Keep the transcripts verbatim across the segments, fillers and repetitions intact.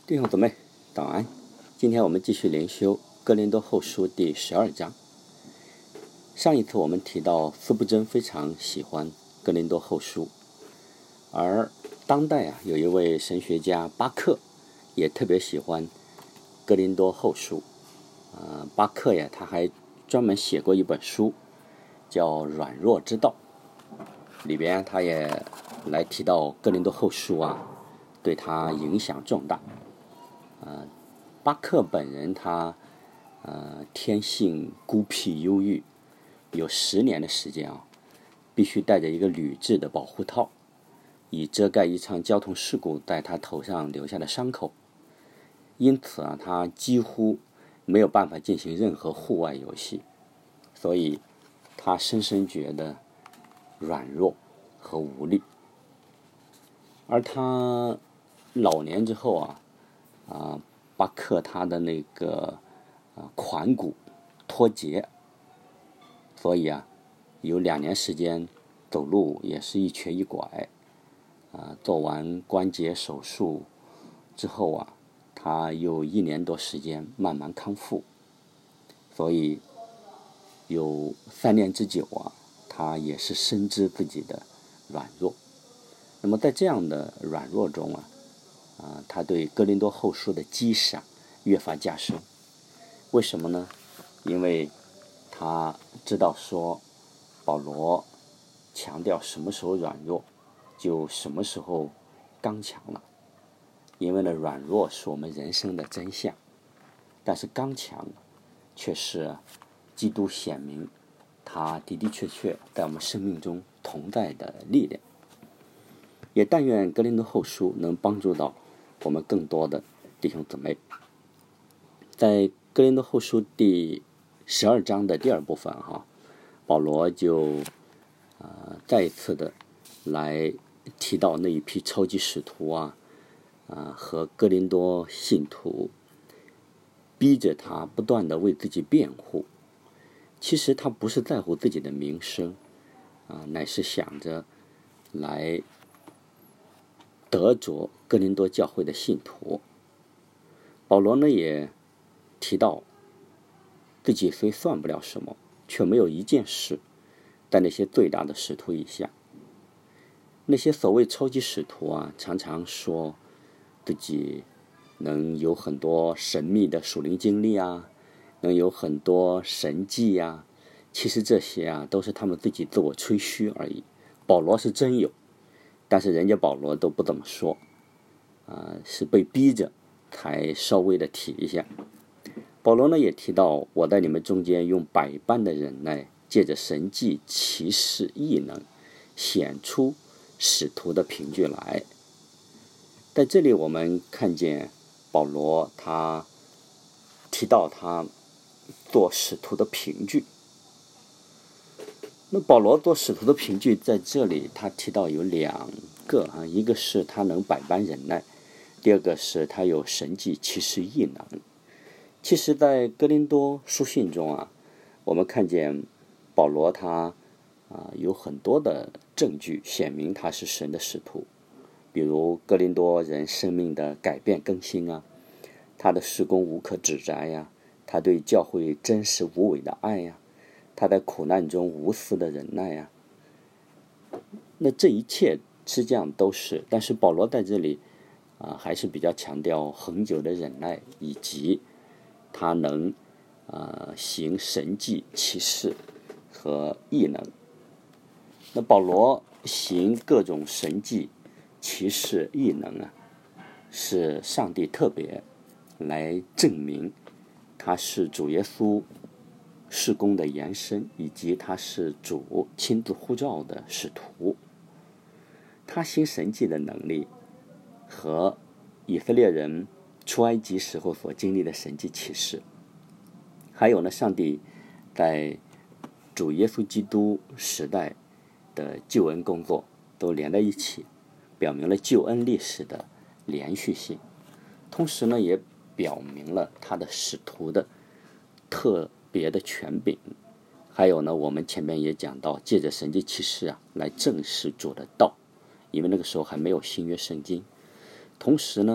弟兄姊妹，早安！今天我们继续灵修哥林多后书第十二章。上一次我们提到司布真非常喜欢哥林多后书，而当代啊有一位神学家巴克也特别喜欢哥林多后书。呃，巴克呀，他还专门写过一本书，叫《软弱之道》，里边他也来提到哥林多后书啊，对他影响重大。呃，巴克本人他呃天性孤僻忧郁，有十年的时间啊，必须戴着一个铝制的保护套，以遮盖一场交通事故在他头上留下的伤口。因此啊，他几乎没有办法进行任何户外游戏，所以他深深觉得软弱和无力。而他老年之后啊，啊，巴克他的那个啊髋骨脱节，所以啊，有两年时间走路也是一瘸一拐。啊，做完关节手术之后啊，他又一年多时间慢慢康复，所以有三年之久啊，他也是深知自己的软弱。那么在这样的软弱中啊，啊，他对哥林多后书的击杀越发加深。为什么呢？因为他知道说，保罗强调什么时候软弱，就什么时候刚强了。因为呢，软弱是我们人生的真相，但是刚强却是基督显明他的的确确在我们生命中同在的力量。也但愿哥林多后书能帮助到我们更多的弟兄姊妹。在哥林多后书第十二章的第二部分哈，保罗就呃再一次的来提到那一批超级使徒啊，啊和哥林多信徒逼着他不断的为自己辩护。其实他不是在乎自己的名声啊，乃是想着来得着哥林多教会的信徒。保罗呢也提到自己虽算不了什么，却没有一件事在那些最大的使徒以下。那些所谓超级使徒啊，常常说自己能有很多神秘的属灵经历啊，能有很多神迹啊，其实这些啊都是他们自己自我吹嘘而已。保罗是真有，但是人家保罗都不怎么说，啊、呃，是被逼着才稍微的提一下。保罗呢也提到，我在你们中间用百般的忍耐，借着神迹奇事异能，显出使徒的凭据来。在这里我们看见保罗他提到他做使徒的凭据。那保罗做使徒的凭据在这里他提到有两个啊，一个是他能百般忍耐，第二个是他有神迹奇事异能。其实在哥林多书信中啊，我们看见保罗他啊有很多的证据显明他是神的使徒，比如哥林多人生命的改变更新啊，他的事工无可指摘呀，他对教会真实无伪的爱呀，他在苦难中无私的忍耐呀。那这一切实际上都是，但是保罗在这里啊还是比较强调恒久的忍耐，以及他能呃行神迹奇事和异能。那保罗行各种神迹奇事异能啊，是上帝特别来证明他是主耶稣事工的延伸，以及他是主亲自呼召的使徒。他行神迹的能力和以色列人出埃及时候所经历的神迹奇事，还有呢，上帝在主耶稣基督时代的救恩工作都连在一起，表明了救恩历史的连续性，同时呢也表明了他的使徒的特别的权柄。还有呢，我们前面也讲到，借着神迹奇事啊来证实主的道，因为那个时候还没有新约圣经。同时呢，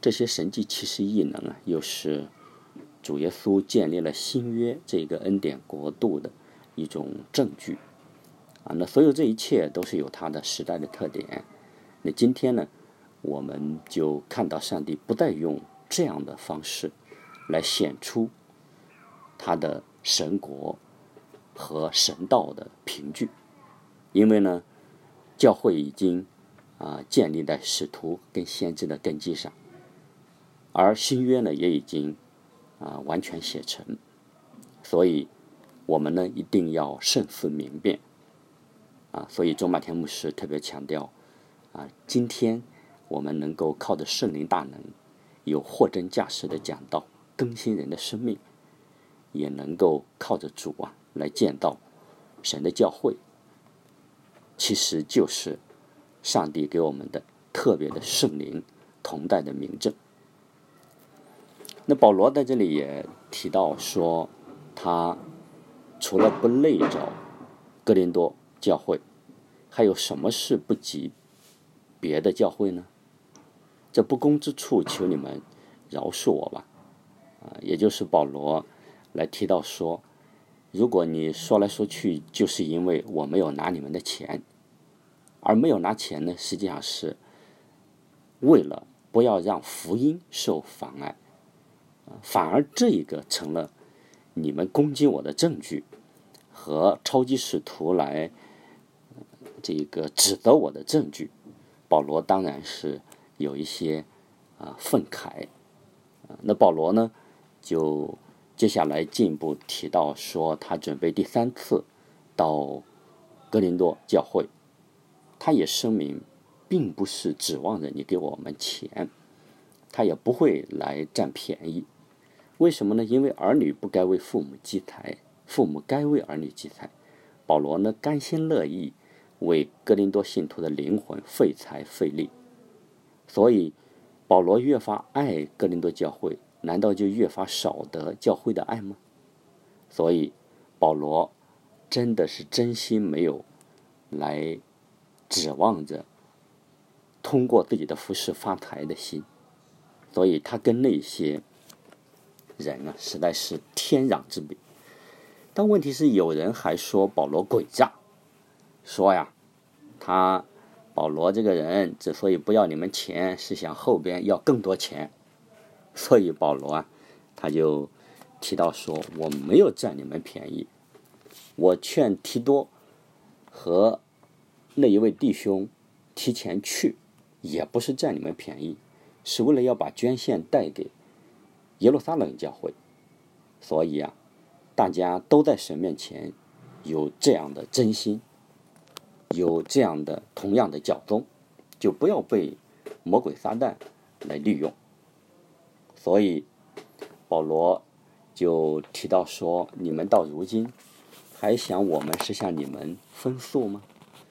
这些神迹奇事异能啊，又是主耶稣建立了新约这个恩典国度的一种证据啊。那所有这一切都是有它的时代的特点。那今天呢，我们就看到上帝不再用这样的方式来显出他的神国和神道的凭据，因为呢，教会已经啊建立在使徒跟先知的根基上，而新约呢也已经啊完全写成，所以我们呢一定要慎思明辨啊。所以周马天牧师特别强调啊，今天我们能够靠着圣灵大能，有货真价实的讲道，更新人的生命，也能够靠着主啊来建造神的教会，其实就是上帝给我们的特别的圣灵同在的明证。那保罗在这里也提到说，他除了不累着哥林多教会，还有什么事不及别的教会呢？这不公之处，求你们饶恕我吧。啊，也就是保罗来提到说，如果你说来说去就是因为我没有拿你们的钱，而没有拿钱呢，实际上是为了不要让福音受妨碍，反而这一个成了你们攻击我的证据和超级使徒来这个指责我的证据。保罗当然是有一些啊愤慨。那保罗呢就接下来进一步提到说，他准备第三次到哥林多教会，他也声明并不是指望着你给我们钱，他也不会来占便宜。为什么呢？因为儿女不该为父母积财，父母该为儿女积财。保罗呢甘心乐意为哥林多信徒的灵魂费财费力，所以保罗越发爱哥林多教会，难道就越发少得教会的爱吗？所以保罗真的是真心没有来指望着通过自己的服事发财的心，所以他跟那些人啊实在是天壤之别。但问题是，有人还说保罗诡诈，说呀，他保罗这个人之所以不要你们钱，是想后边要更多钱。所以保罗啊，他就提到说，我没有占你们便宜，我劝提多和那一位弟兄提前去，也不是占你们便宜，是为了要把捐献带给耶路撒冷教会。所以啊，大家都在神面前有这样的真心，有这样的同样的教宗，就不要被魔鬼撒旦来利用。所以保罗就提到说，你们到如今还想我们是向你们分诉吗？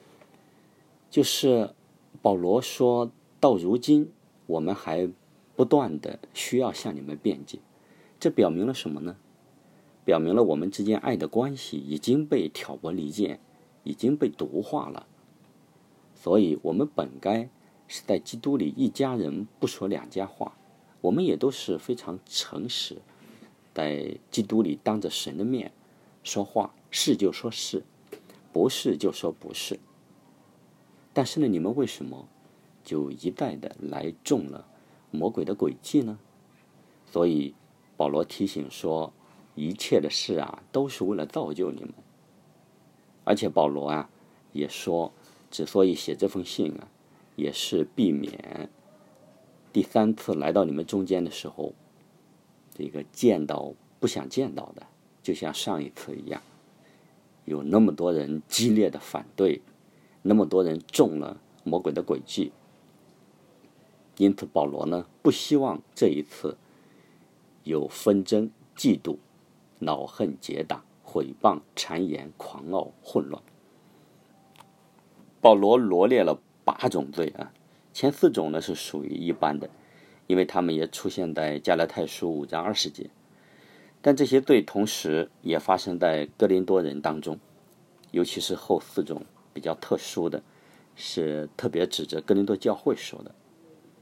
就是保罗说到如今我们还不断的需要向你们辩解，这表明了什么呢？表明了我们之间爱的关系已经被挑拨离间，已经被毒化了。所以我们本该是在基督里一家人，不说两家话。我们也都是非常诚实，在基督里当着神的面说话，是就说是，不是就说不是。但是呢，你们为什么就一再的来中了魔鬼的诡计呢？所以保罗提醒说，一切的事啊，都是为了造就你们。而且保罗啊也说，之所以写这封信啊，也是避免第三次来到你们中间的时候，这个见到不想见到的，就像上一次一样，有那么多人激烈的反对，那么多人中了魔鬼的诡计。因此保罗呢，不希望这一次有纷争、嫉妒、恼恨、结党、毁谤、谗言、狂傲、混乱。保罗罗列了八种罪啊，前四种呢是属于一般的，因为他们也出现在加拉太书五章二十节。但这些罪同时也发生在哥林多人当中，尤其是后四种比较特殊的，是特别指着哥林多教会说的。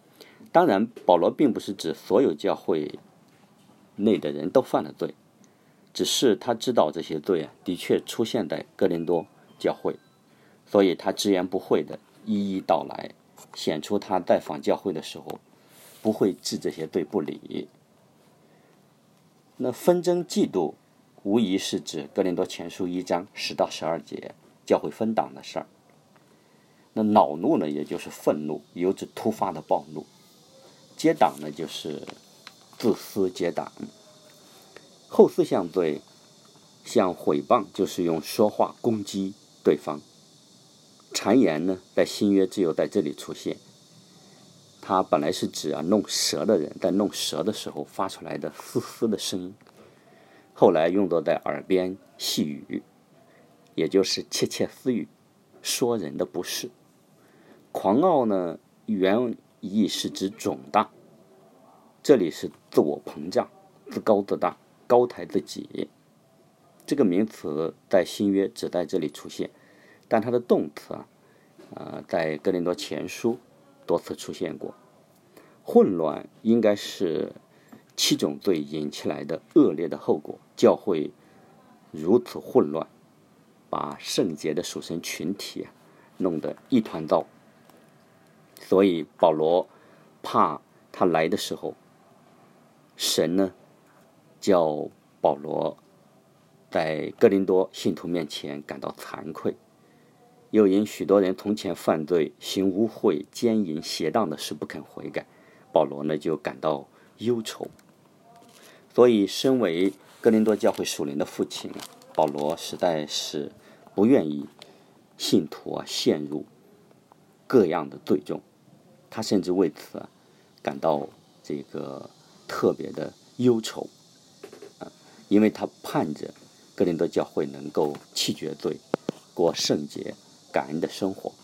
当然，保罗并不是指所有教会内的人都犯了罪，只是他知道这些罪啊，的确出现在哥林多教会，所以他直言不讳的一一道来，显出他在访教会的时候不会置这些罪不理。那纷争嫉妒无疑是指哥林多前书一章十到十二节教会分党的事儿。那恼怒呢，也就是愤怒，有指突发的暴怒。结党呢，就是自私结党。后四项罪，像毁谤，就是用说话攻击对方。谗言呢，在新约只有在这里出现。它本来是指啊弄蛇的人在弄蛇的时候发出来的嘶嘶的声音，后来用作在耳边细语，也就是窃窃私语，说人的不是。狂傲呢，原意是指肿大，这里是自我膨胀，自高自大，高抬自己。这个名词在新约只在这里出现，但它的动词啊，呃，在哥林多前书多次出现过。混乱应该是七种罪引起来的恶劣的后果，教会如此混乱，把圣洁的属神群体啊弄得一团糟。所以保罗怕他来的时候，神呢叫保罗在哥林多信徒面前感到惭愧，又因许多人从前犯罪、行污秽、奸淫、邪荡的事不肯悔改，保罗呢就感到忧愁。所以身为哥林多教会属灵的父亲啊，保罗实在是不愿意信徒啊陷入各样的罪中，他甚至为此啊感到这个特别的忧愁啊，因为他盼着哥林多教会能够弃绝罪，过圣洁感恩的生活。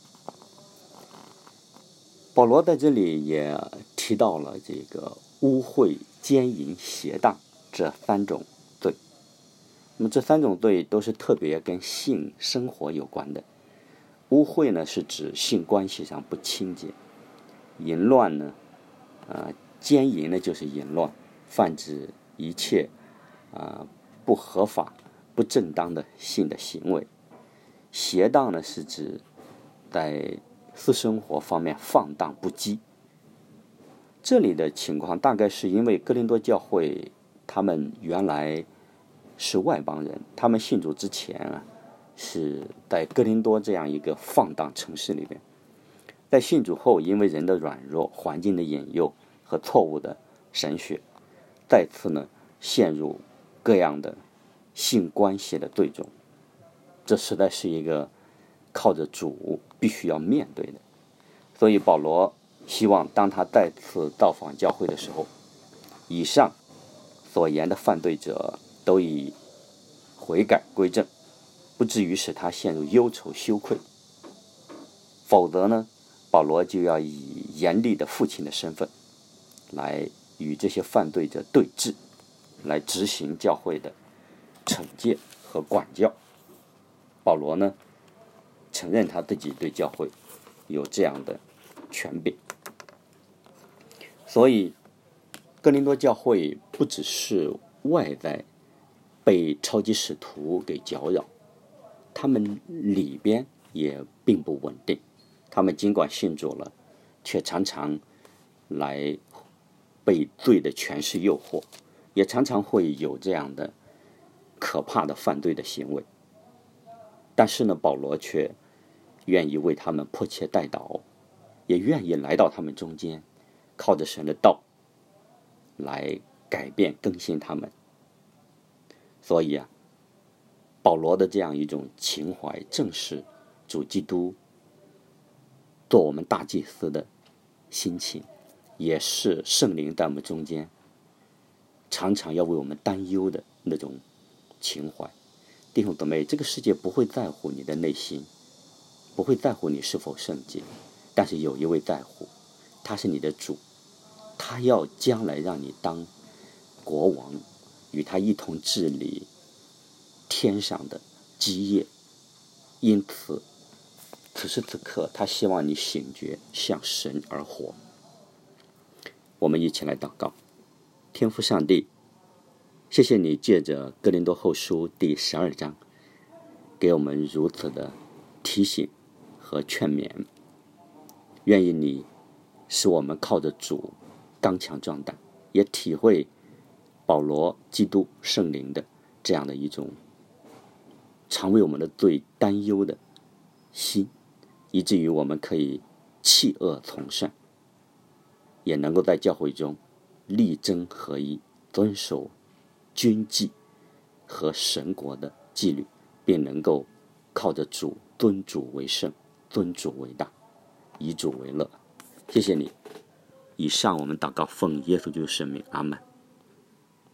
保罗在这里也提到了这个污秽、奸淫、邪荡这三种罪。那么这三种罪都是特别跟性生活有关的。污秽呢是指性关系上不清洁，淫乱呢，呃，奸淫呢就是淫乱，泛指一切啊、呃、不合法、不正当的性的行为。邪荡呢是指在私生活方面放荡不羁。这里的情况大概是因为哥林多教会他们原来是外邦人，他们信主之前啊是在哥林多这样一个放荡城市里边，在信主后，因为人的软弱、环境的引诱和错误的神学，再次呢陷入各样的性关系的罪中。这实在是一个靠着主必须要面对的。所以保罗希望当他再次到访教会的时候，以上所言的犯罪者都以悔改归正，不至于使他陷入忧愁羞愧。否则呢，保罗就要以严厉的父亲的身份来与这些犯罪者对峙，来执行教会的惩戒和管教。保罗呢承认他自己对教会有这样的权柄。所以哥林多教会不只是外在被超级使徒给搅扰，他们里边也并不稳定。他们尽管信主了，却常常来被罪的权势诱惑，也常常会有这样的可怕的犯罪的行为。但是呢，保罗却愿意为他们迫切代祷，也愿意来到他们中间，靠着神的道来改变更新他们。所以啊，保罗的这样一种情怀，正是主基督做我们大祭司的心情，也是圣灵在我们中间常常要为我们担忧的那种情怀。弟兄姊妹，这个世界不会在乎你的内心，不会在乎你是否圣洁，但是有一位在乎，他是你的主，他要将来让你当国王，与他一同治理天上的基业。因此此时此刻他希望你醒觉，向神而活。 我们一起来祷告。天父上帝，谢谢你借着哥林多后书第十二章给我们如此的提醒和劝勉，愿意你使我们靠着主刚强壮胆，也体会保罗、基督、圣灵的这样的一种常为我们的罪担忧的心，以至于我们可以弃恶从善，也能够在教会中力争合一，遵守军纪和神国的纪律，并能够靠着主尊主为圣，尊主为大，以主为乐。谢谢你。以上我们祷告奉耶稣基督圣名，阿们。